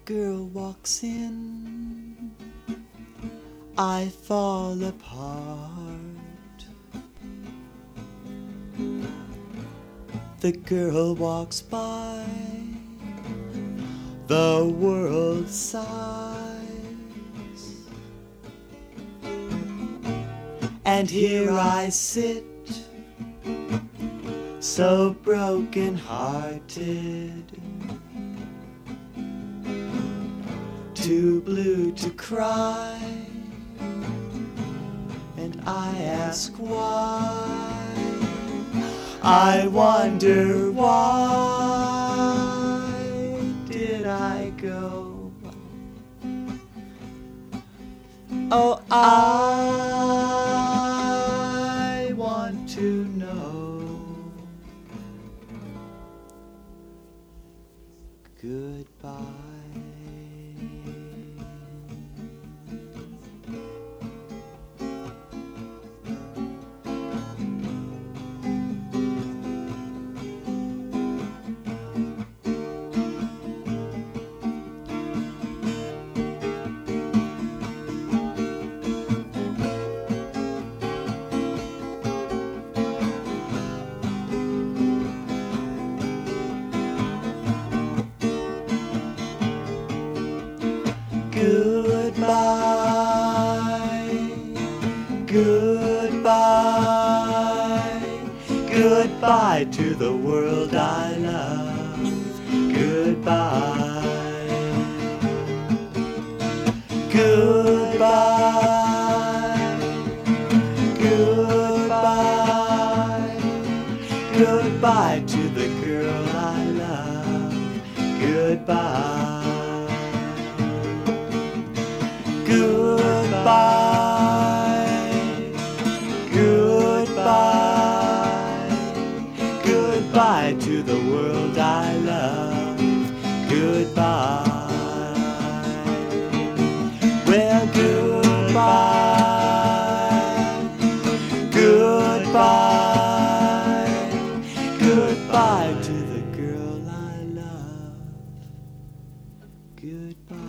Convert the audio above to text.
girl walks in, I fall apart. The girl walks by, the world sighs, and here I sit, so broken-hearted, too blue to cry, and I ask why. I wonder why did I go? Oh, I want to know. Goodbye. Goodbye, goodbye, goodbye to the world I love. Goodbye, goodbye, goodbye, goodbye to the girl I love. Goodbye. Goodbye, goodbye, goodbye to the world I love. Goodbye. Well, goodbye, goodbye, goodbye to the girl I love. Goodbye.